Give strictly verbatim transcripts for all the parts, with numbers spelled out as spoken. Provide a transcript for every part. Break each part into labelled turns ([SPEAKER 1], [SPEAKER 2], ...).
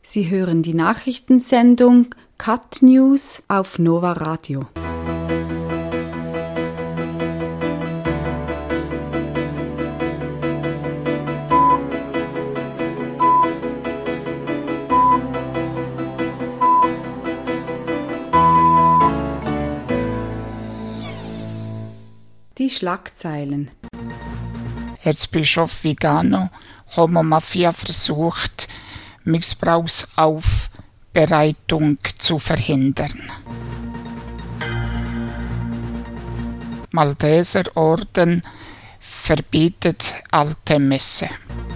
[SPEAKER 1] Sie hören die Nachrichtensendung Cut News auf Nova Radio. Die Schlagzeilen.
[SPEAKER 2] Erzbischof Vigano, Homo-Mafia versucht, Missbrauchsaufbereitung zu verhindern. Malteserorden verbietet alte Messe.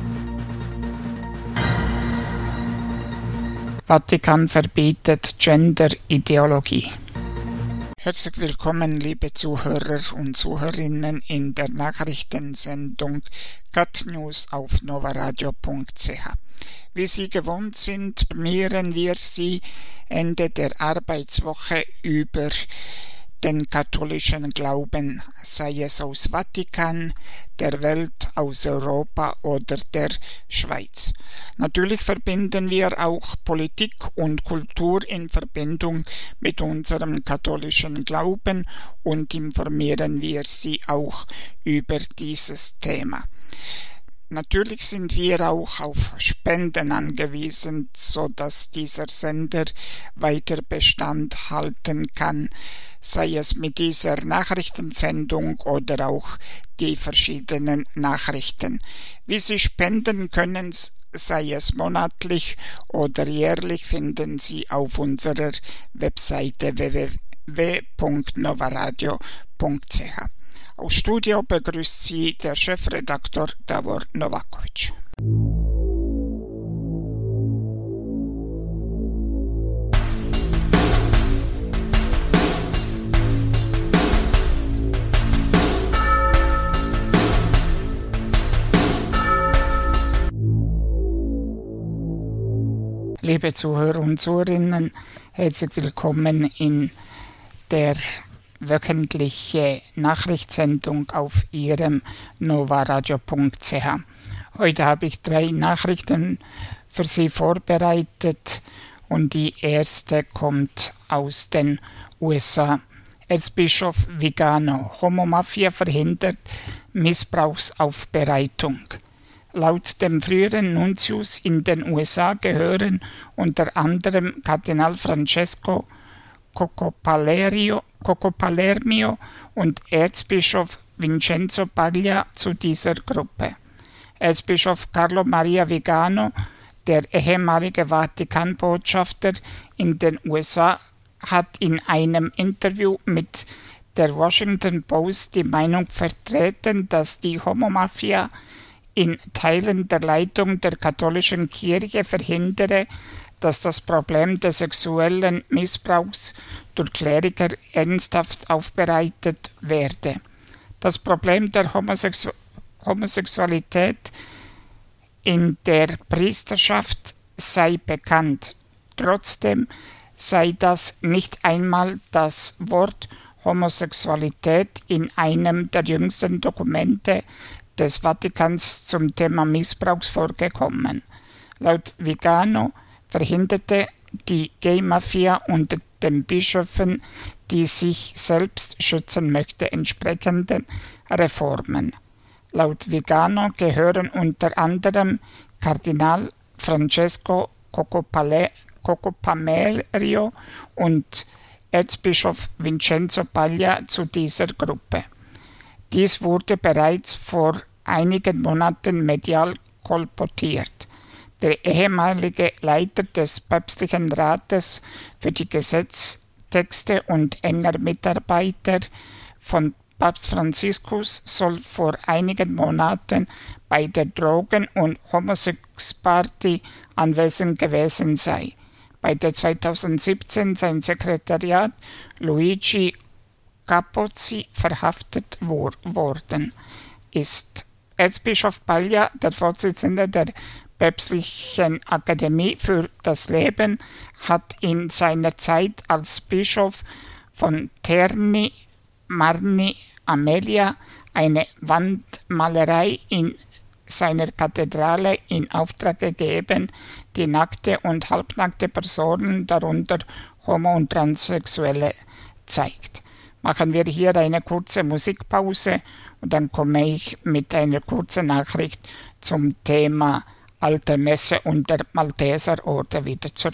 [SPEAKER 2] Vatikan verbietet Gender-Ideologie. Herzlich willkommen, liebe Zuhörer und Zuhörerinnen, in der Nachrichtensendung Cut News auf novaradio punkt c h. Wie Sie gewohnt sind, informieren wir Sie Ende der Arbeitswoche über den katholischen Glauben, sei es aus Vatikan, der Welt, aus Europa oder der Schweiz. Natürlich verbinden wir auch Politik und Kultur in Verbindung mit unserem katholischen Glauben und informieren wir Sie auch über dieses Thema. Natürlich sind wir auch auf Spenden angewiesen, sodass dieser Sender weiter Bestand halten kann, sei es mit dieser Nachrichtensendung oder auch die verschiedenen Nachrichten. Wie Sie spenden können, sei es monatlich oder jährlich, finden Sie auf unserer Webseite w w w punkt novaradio punkt c h. Aus Studio begrüßt Sie der Chefredaktor Davor Novakovic. Liebe Zuhörer und Zuhörerinnen, herzlich willkommen in der wöchentliche Nachrichtensendung auf Ihrem novaradio punkt c h. Heute habe ich drei Nachrichten für Sie vorbereitet und die erste kommt aus den U S A. Erzbischof Vigano, Homo-Mafia verhindert Missbrauchsaufbereitung. Laut dem früheren Nuntius in den U S A gehören unter anderem Kardinal Francesco Coco Palermo und Erzbischof Vincenzo Paglia zu dieser Gruppe. Erzbischof Carlo Maria Vigano, der ehemalige Vatikanbotschafter in den U S A, hat in einem Interview mit der Washington Post die Meinung vertreten, dass die Homo-Mafia in Teilen der Leitung der katholischen Kirche verhindere, dass das Problem des sexuellen Missbrauchs durch Kleriker ernsthaft aufbereitet werde. Das Problem der Homosexu- Homosexualität in der Priesterschaft sei bekannt. Trotzdem sei das nicht einmal das Wort Homosexualität in einem der jüngsten Dokumente des Vatikans zum Thema Missbrauch vorgekommen. Laut Vigano verhinderte die Gay-Mafia unter den Bischöfen, die sich selbst schützen möchte, entsprechende Reformen. Laut Vigano gehören unter anderem Kardinal Francesco Coco Palermo und Erzbischof Vincenzo Paglia zu dieser Gruppe. Dies wurde bereits vor einigen Monaten medial kolportiert. Der ehemalige Leiter des Päpstlichen Rates für die Gesetztexte und enger Mitarbeiter von Papst Franziskus soll vor einigen Monaten bei der Drogen- und Homosex-Party anwesend gewesen sein, bei der zweitausendsiebzehn sein Sekretariat Luigi Capozzi verhaftet wor- worden ist. Erzbischof Paglia, der Vorsitzende der Päpstlichen Akademie für das Leben, hat in seiner Zeit als Bischof von Terni Marni Amelia eine Wandmalerei in seiner Kathedrale in Auftrag gegeben, die nackte und halbnackte Personen, darunter Homo- und Transsexuelle, zeigt. Machen wir hier eine kurze Musikpause und dann komme ich mit einer kurzen Nachricht zum Thema Alte Messe und der Malteserorde wieder zurück.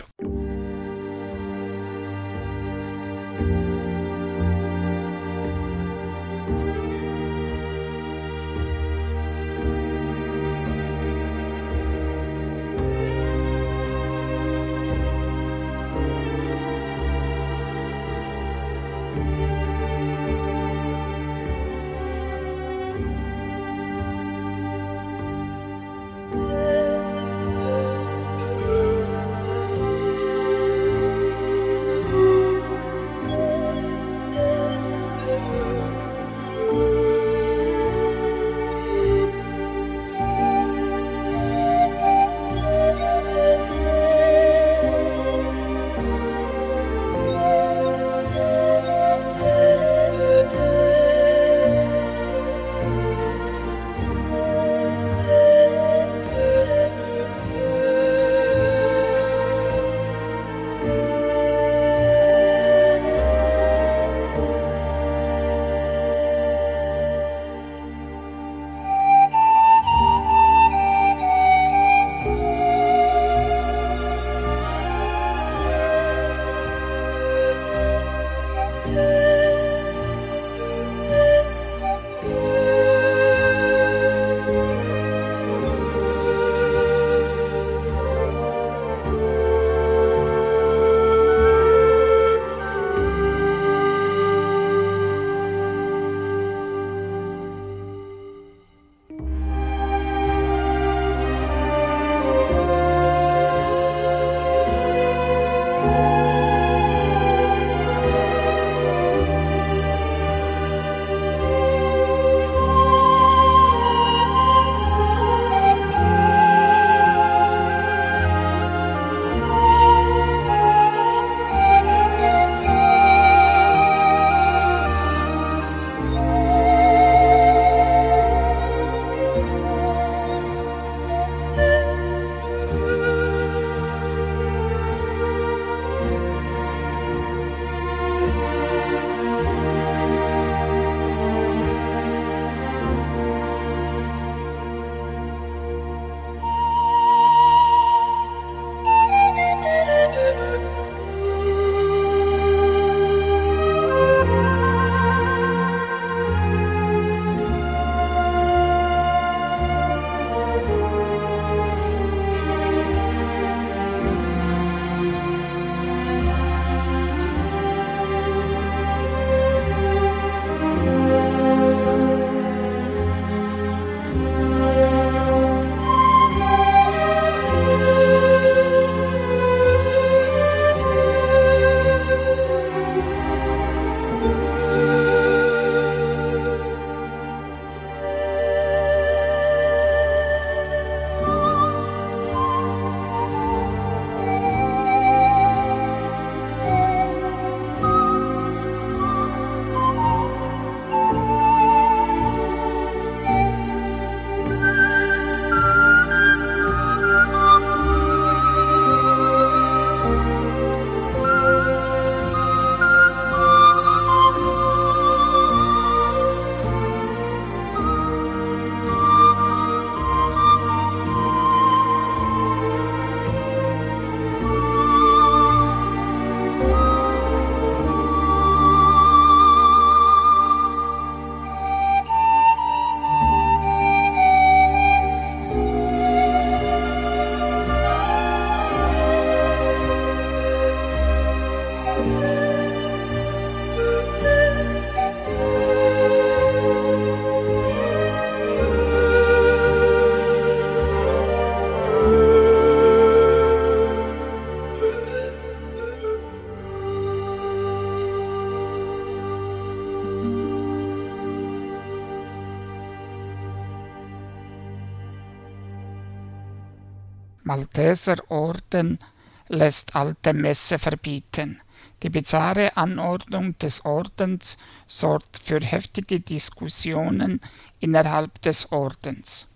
[SPEAKER 2] Malteserorden lässt Alte Messe verbieten. Die bizarre Anordnung des Ordens sorgt für heftige Diskussionen innerhalb des Ordens.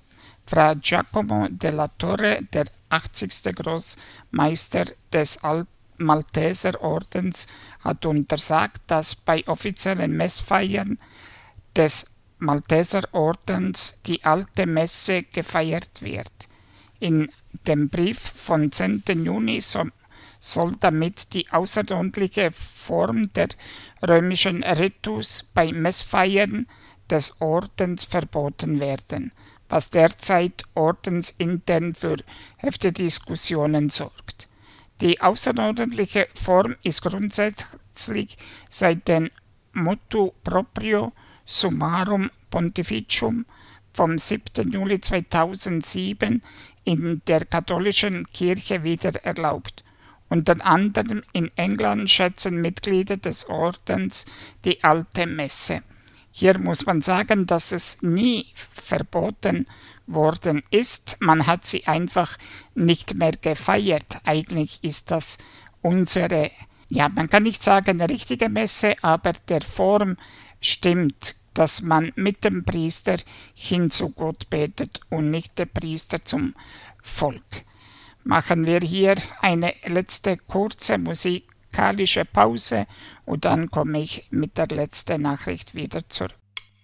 [SPEAKER 2] Fra Giacomo della Torre, der achtzigste Großmeister des Malteserordens, hat untersagt, dass bei offiziellen Messfeiern des Malteserordens die alte Messe gefeiert wird. In dem Brief vom zehnten Juni so, soll damit die außerordentliche Form der römischen Ritus bei Messfeiern des Ordens verboten werden, was derzeit ordensintern für heftige Diskussionen sorgt. Die außerordentliche Form ist grundsätzlich seit dem Motu proprio Summarum Pontificium vom siebten Juli zweitausendsieben in der katholischen Kirche wieder erlaubt. Unter anderem in England schätzen Mitglieder des Ordens die alte Messe. Hier muss man sagen, dass es nie verboten worden ist. Man hat sie einfach nicht mehr gefeiert. Eigentlich ist das unsere, ja, man kann nicht sagen richtige Messe, aber der Form stimmt, dass man mit dem Priester hin zu Gott betet und nicht der Priester zum Volk. Machen wir hier eine letzte kurze musikalische Pause und dann komme ich mit der letzten Nachricht wieder zurück.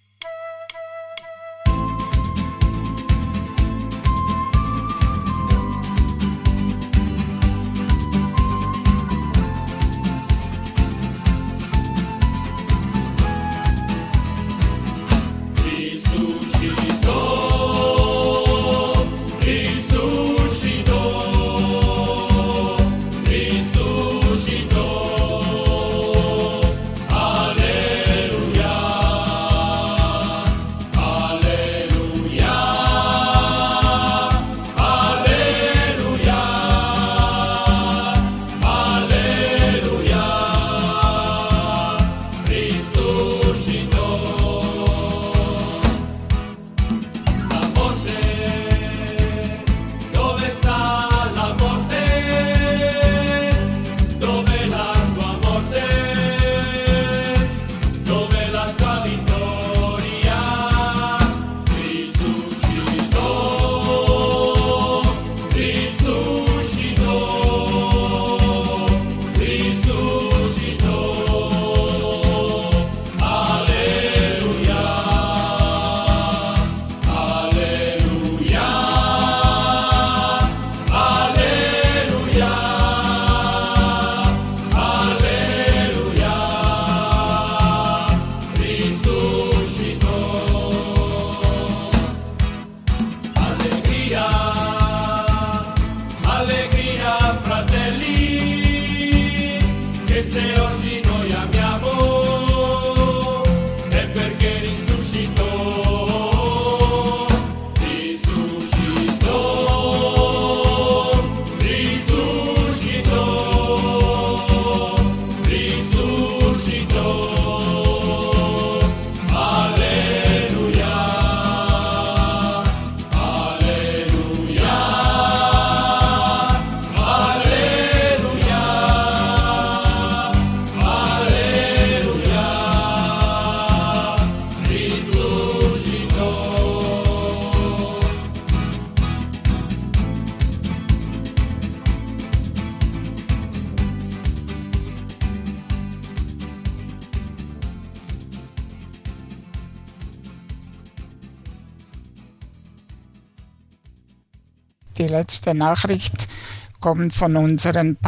[SPEAKER 2] Die letzte Nachricht kommt von unseren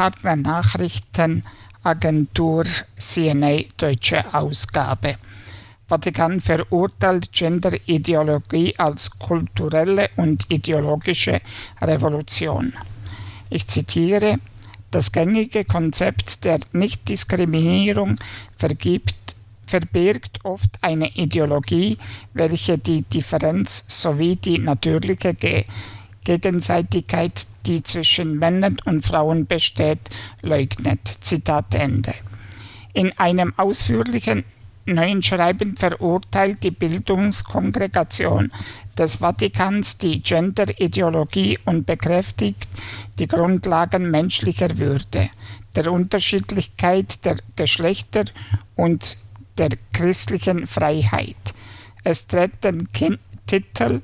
[SPEAKER 2] Partnernachrichtenagentur C N A Deutsche Ausgabe. Vatikan verurteilt Genderideologie als kulturelle und ideologische Revolution. Ich zitiere: Das gängige Konzept der Nichtdiskriminierung vergibt, verbirgt oft eine Ideologie, welche die Differenz sowie die natürliche Ge- Gegenseitigkeit, die zwischen Männern und Frauen besteht, leugnet. Zitat Ende. In einem ausführlichen neuen Schreiben verurteilt die Bildungskongregation des Vatikans die Genderideologie und bekräftigt die Grundlagen menschlicher Würde, der Unterschiedlichkeit der Geschlechter und der christlichen Freiheit. Es trägt den Kin- Titel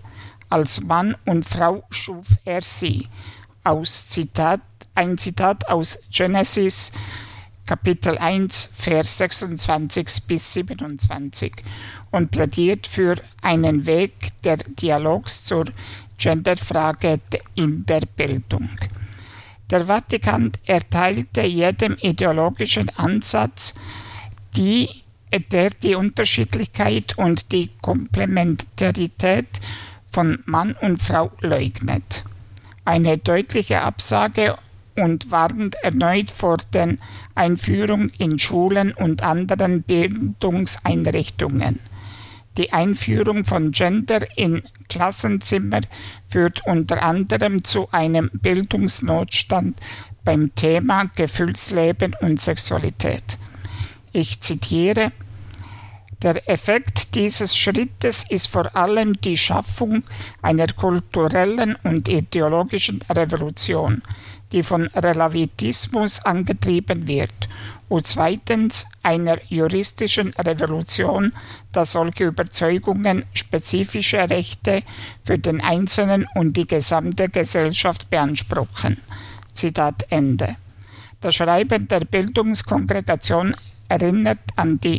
[SPEAKER 2] Als Mann und Frau schuf er sie. Aus Zitat, ein Zitat aus Genesis, Kapitel eins, Vers sechsundzwanzig bis siebenundzwanzig und plädiert für einen Weg der Dialogs zur Genderfrage in der Bildung. Der Vatikan erteilte jedem ideologischen Ansatz, die, der die Unterschiedlichkeit und die Komplementarität von Mann und Frau leugnet, eine deutliche Absage und warnt erneut vor der Einführung in Schulen und anderen Bildungseinrichtungen. Die Einführung von Gender in Klassenzimmer führt unter anderem zu einem Bildungsnotstand beim Thema Gefühlsleben und Sexualität. Ich zitiere: Der Effekt dieses Schrittes ist vor allem die Schaffung einer kulturellen und ideologischen Revolution, die von Relativismus angetrieben wird, und zweitens einer juristischen Revolution, da solche Überzeugungen spezifische Rechte für den Einzelnen und die gesamte Gesellschaft beanspruchen. Zitat Ende. Das Schreiben der Bildungskongregation erinnert an die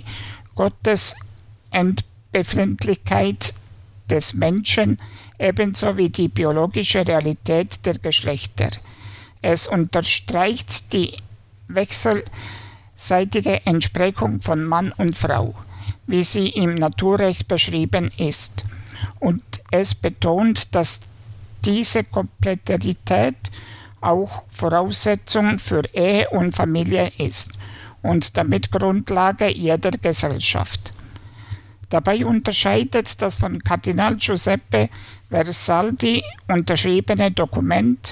[SPEAKER 2] Gottesentbefindlichkeit des Menschen, ebenso wie die biologische Realität der Geschlechter. Es unterstreicht die wechselseitige Entsprechung von Mann und Frau, wie sie im Naturrecht beschrieben ist. Und es betont, dass diese Komplettarität auch Voraussetzung für Ehe und Familie ist und damit Grundlage jeder Gesellschaft. Dabei unterscheidet das von Kardinal Giuseppe Versaldi unterschriebene Dokument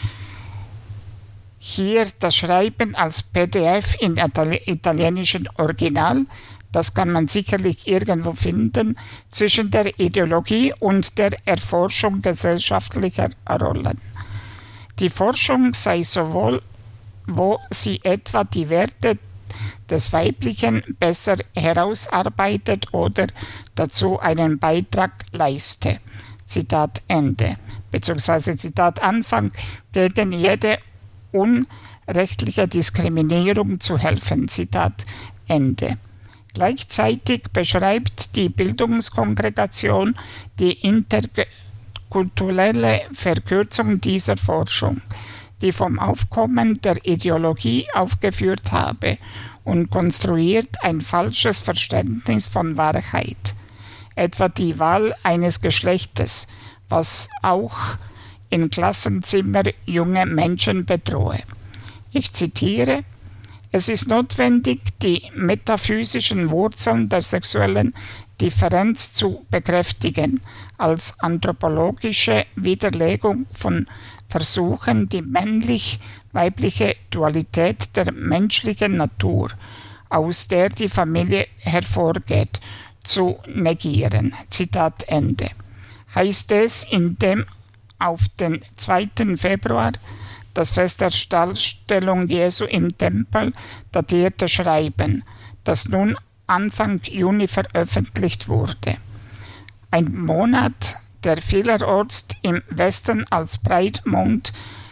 [SPEAKER 2] hier das Schreiben als P D F in italienischem Original, das kann man sicherlich irgendwo finden, zwischen der Ideologie und der Erforschung gesellschaftlicher Rollen. Die Forschung sei sowohl, wo sie etwa die Werte des Weiblichen besser herausarbeitet oder dazu einen Beitrag leiste. Zitat Ende. Beziehungsweise Zitat Anfang, gegen jede unrechtliche Diskriminierung zu helfen. Zitat Ende. Gleichzeitig beschreibt die Bildungskongregation die interkulturelle Verkürzung dieser Forschung, die vom Aufkommen der Ideologie aufgeführt habe, und konstruiert ein falsches Verständnis von Wahrheit, etwa die Wahl eines Geschlechtes, was auch in Klassenzimmer junge Menschen bedrohe. Ich zitiere: Es ist notwendig, die metaphysischen Wurzeln der sexuellen Differenz zu bekräftigen, als anthropologische Widerlegung von Versuchen, die männlich-weibliche Dualität der menschlichen Natur, aus der die Familie hervorgeht, zu negieren. Zitat Ende. Heißt es in dem auf den zweiten Februar, das Fest der Darstellung Jesu im Tempel, datierte Schreiben, das nun Anfang Juni veröffentlicht wurde. Ein Monat, der vielerorts im Westen als Breitmond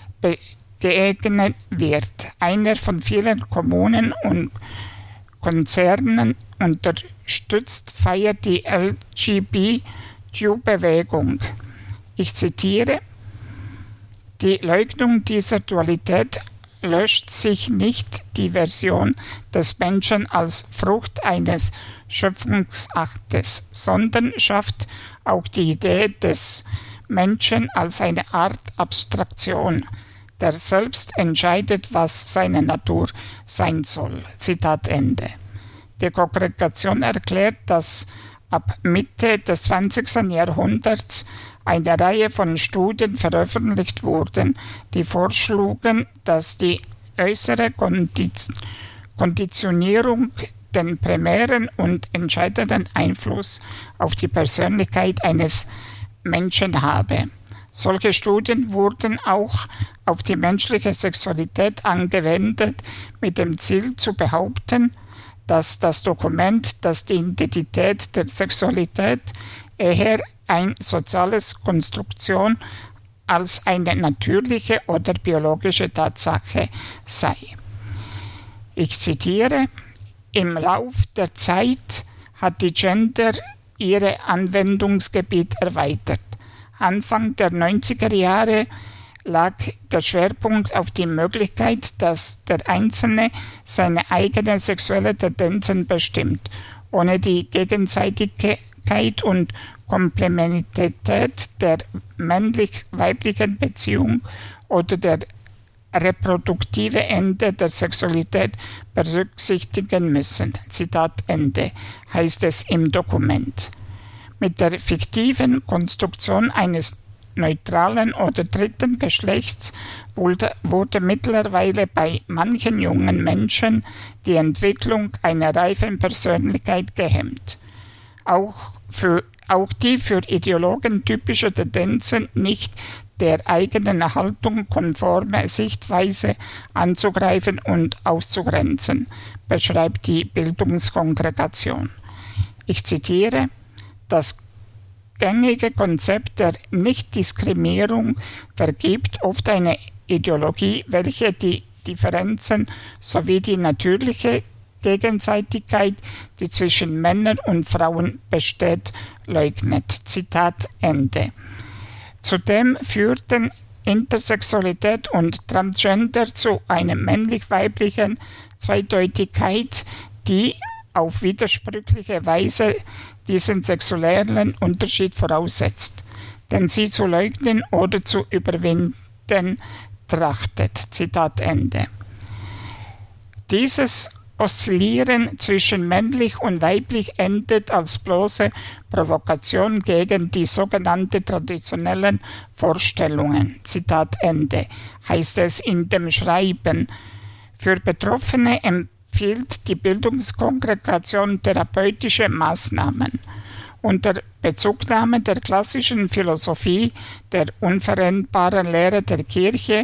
[SPEAKER 2] begegnet wird, einer von vielen Kommunen und Konzernen unterstützt, feiert die L G B T-Bewegung. Ich zitiere: Die Leugnung dieser Dualität löscht sich nicht die Version des Menschen als Frucht eines Schöpfungsaktes, sondern schafft auch die Idee des Menschen als eine Art Abstraktion, der selbst entscheidet, was seine Natur sein soll. Zitat Ende. Die Kongregation erklärt, dass ab Mitte des zwanzigsten Jahrhunderts eine Reihe von Studien veröffentlicht wurden, die vorschlugen, dass die äußere Kondiz- Konditionierung den primären und entscheidenden Einfluss auf die Persönlichkeit eines Menschen habe. Solche Studien wurden auch auf die menschliche Sexualität angewendet, mit dem Ziel zu behaupten, dass das Dokument, das die Identität der Sexualität eher eine soziale Konstruktion als eine natürliche oder biologische Tatsache sei. Ich zitiere: Im Lauf der Zeit hat die Gender ihr Anwendungsgebiet erweitert. Anfang der neunziger Jahre lag der Schwerpunkt auf die Möglichkeit, dass der Einzelne seine eigenen sexuellen Tendenzen bestimmt, ohne die Gegenseitigkeit und Komplementarität der männlich-weiblichen Beziehung oder der reproduktive Ende der Sexualität berücksichtigen müssen. Zitat Ende, heißt es im Dokument. Mit der fiktiven Konstruktion eines neutralen oder dritten Geschlechts wurde, wurde mittlerweile bei manchen jungen Menschen die Entwicklung einer reifen Persönlichkeit gehemmt. Auch, für, auch die für Ideologen typische Tendenzen, nicht der eigenen Haltung konforme Sichtweise anzugreifen und auszugrenzen, beschreibt die Bildungskongregation. Ich zitiere: Das gängige Konzept der Nichtdiskriminierung vergibt oft eine Ideologie, welche die Differenzen sowie die natürliche Gegenseitigkeit, die zwischen Männern und Frauen besteht, leugnet. Zitat Ende. Zudem führten Intersexualität und Transgender zu einer männlich-weiblichen Zweideutigkeit, die auf widersprüchliche Weise diesen sexuellen Unterschied voraussetzt, den sie zu leugnen oder zu überwinden trachtet. Zitat Ende. Dieses Oszillieren zwischen männlich und weiblich endet als bloße Provokation gegen die sogenannten traditionellen Vorstellungen. Zitat Ende, heißt es in dem Schreiben. Für Betroffene empfiehlt die Bildungskongregation therapeutische Maßnahmen. Unter Bezugnahme der klassischen Philosophie der unvereinbaren Lehre der Kirche,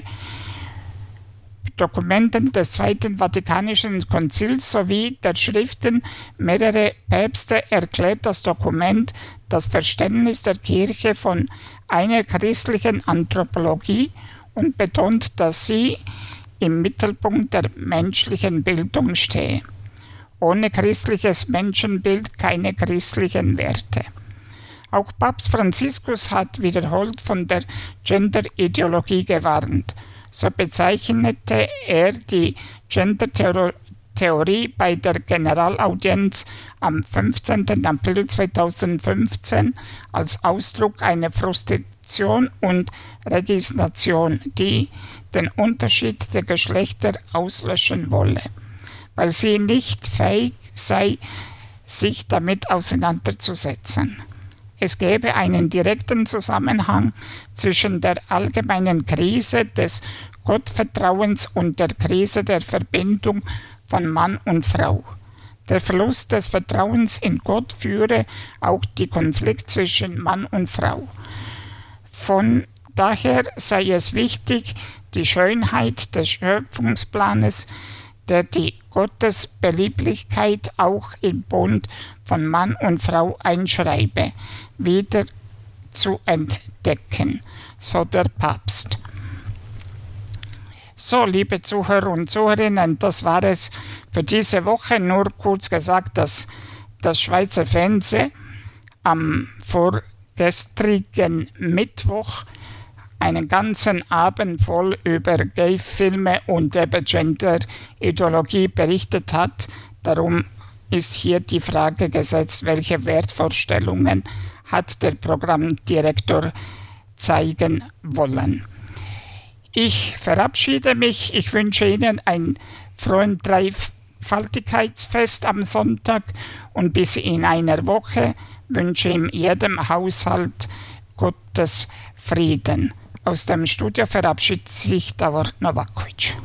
[SPEAKER 2] Dokumenten des Zweiten Vatikanischen Konzils sowie der Schriften mehrerer Päpste erklärt das Dokument das Verständnis der Kirche von einer christlichen Anthropologie und betont, dass sie im Mittelpunkt der menschlichen Bildung stehe. Ohne christliches Menschenbild keine christlichen Werte. Auch Papst Franziskus hat wiederholt von der Gender-Ideologie gewarnt. So bezeichnete er die Gender-Theorie bei der Generalaudienz am fünfzehnten April zweitausendfünfzehn als Ausdruck einer Frustration und Resignation, die den Unterschied der Geschlechter auslöschen wolle, weil sie nicht fähig sei, sich damit auseinanderzusetzen. Es gäbe einen direkten Zusammenhang zwischen der allgemeinen Krise des Gottvertrauens und der Krise der Verbindung von Mann und Frau. Der Verlust des Vertrauens in Gott führe auch den Konflikt zwischen Mann und Frau. Von daher sei es wichtig, die Schönheit des Schöpfungsplanes, der die Gottesbelieblichkeit auch im Bund von Mann und Frau einschreibe, wieder zu entdecken, so der Papst. So, liebe Zuhörer und Zuhörerinnen, das war es für diese Woche. Nur kurz gesagt, dass das Schweizer Fernsehen am vorgestrigen Mittwoch einen ganzen Abend voll über Gay-Filme und eben Gender-Ideologie berichtet hat. Darum ist hier die Frage gesetzt, welche Wertvorstellungen hat der Programmdirektor zeigen wollen. Ich verabschiede mich. Ich wünsche Ihnen ein frohes Dreifaltigkeitsfest am Sonntag und bis in einer Woche wünsche ich in jedem Haushalt Gottes Frieden. Aus dem Studio verabschiedet sich Davor Novakovic.